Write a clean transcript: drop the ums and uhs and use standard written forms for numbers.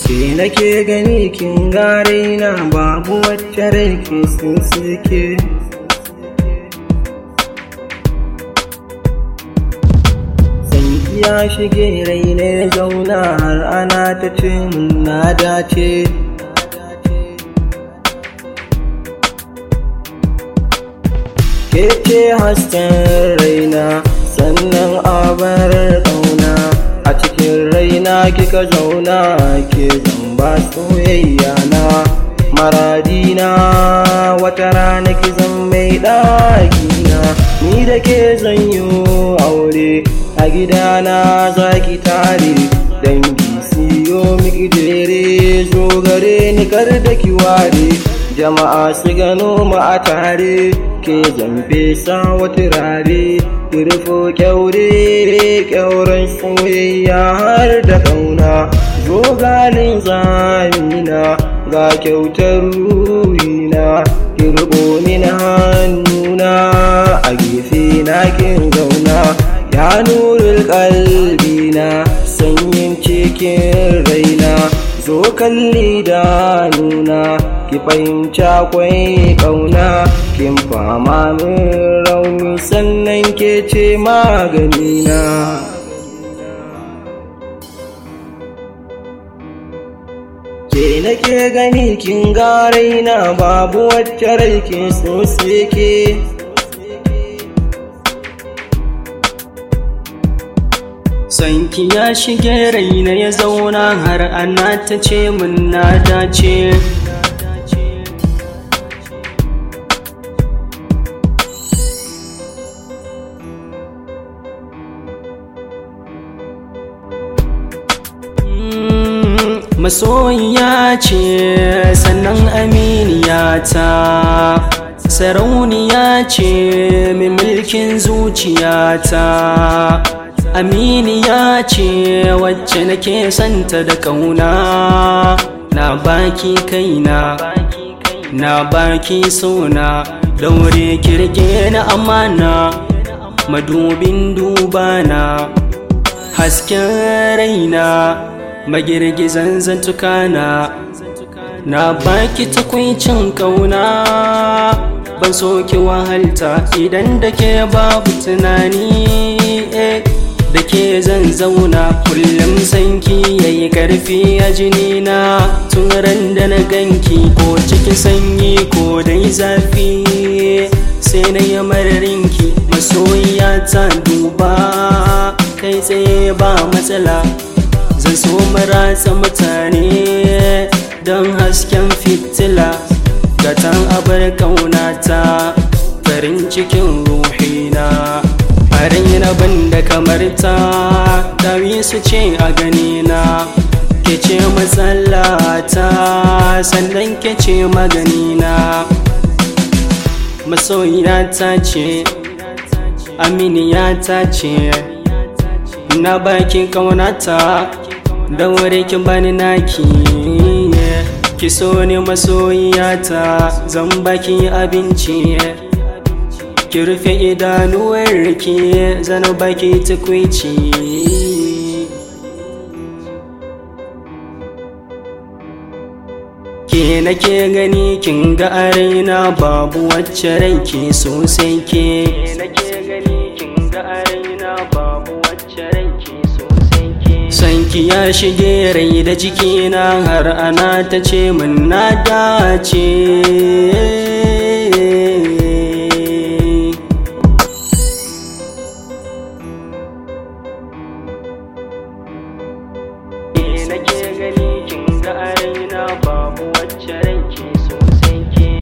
Ke nake gani kin gare na babu wacce rai ke sun suke. Sanki ya shige rai ne zauna har ana ta ce mun na dace. Ke ce hasken raina sannan abarar ƙauna, a cikin raina kika zauna ke zamba soyayya na. Maradina wata rana ki zan mai ɗakina, ni da ke zanyo aure a gidana za ki tare. Dangi siyo miki jere zo gare ni kar da ki ware, jama'a su gano mu a tare. Ke zan fesa wata rare ki rufo kyaure kyauren soyayya har da ƙauna. Zo galin zamina ga kyautar ruhina, ki riƙo min hannuna a gefe na kin zauna. Ya nurul ƙalbina sanyin cikin raina, zo kalli da nuna ki fahimci akwai ƙauna. Kin fama min rauni sannan ke ce maganina. Ke nake gani kin gare na babu wacce rai ke so ke. Sanki ya shige raina ya zauna har ana ta ce mun na dace. Masoyiya ce sannan aminiya ta, sarauniya ce mai mulkin zuciyata. Aminiya ce wacce nake santa da ƙauna, na baki kaina na baki sona. Daure kirge na amana madubin dubana, hasken raina magirgizan zantukana. Na baki takwicin ƙauna, ban so ki wahalta idan da ke babu tunani. Da ke zan zauna kullum sanki yayi karfi a jinina. Tun ran da na ganki ko cikin sanyi ko dai zafi, sai na yi mararinki masoyiya ta. Duba kai tsaye ba matsala, zan so maratsa mutane don hasken fitila. Gatan abar ƙaunata farin cikin ruhina, raina banda kamar ta. Dawi su ce a ganina ke ce matsalata sannan ke ce maganina. Masoyiyata ce aminiyata ce, na baki ƙaunata daure ki bani naki. Ki so ne masoyiyata zan baki abinci, ki rufe idanuwarki zan baki tukwici. Ke nake gani kin ga a raina babu wacce rai ke so sai ke. Sanki ya shige rai da jikina har ana ta ce mun na dace.